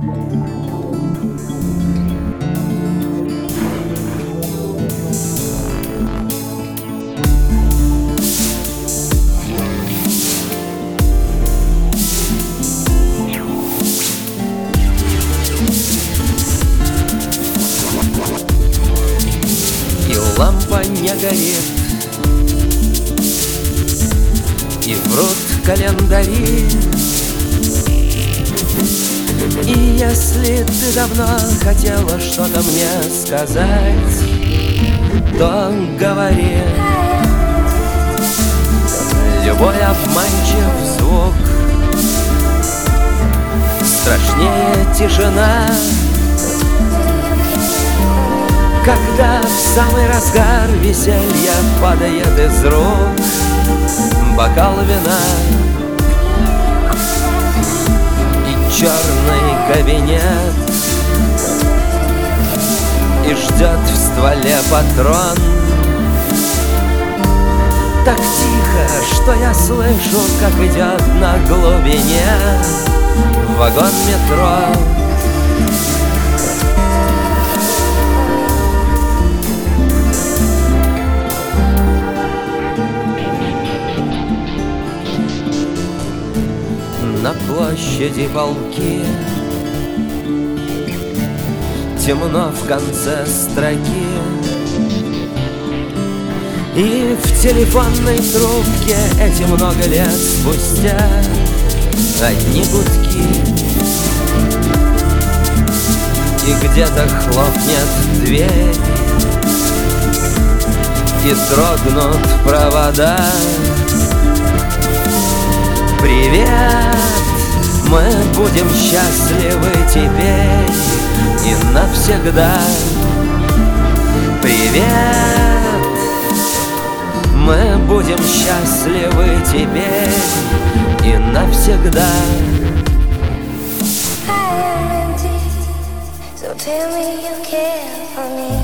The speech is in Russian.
Лампа не горит, и врут календари. И если ты давно хотела что-то мне сказать, то говори. Любой обманчив звук страшнее тишина, когда в самый разгар веселья падает из рук бокал вина, и черный кабинет, и ждет в стволе патрон. Так тихо, что я слышу, как идет на глубине вагон метро. На площади полки темно в конце строки, и в телефонной трубке эти много лет спустя одни гудки. И где-то хлопнет дверь, и дрогнут провода. Привет, мы будем счастливы теперь и навсегда. Привет, мы будем счастливы теперь и навсегда. So tell me you care for me.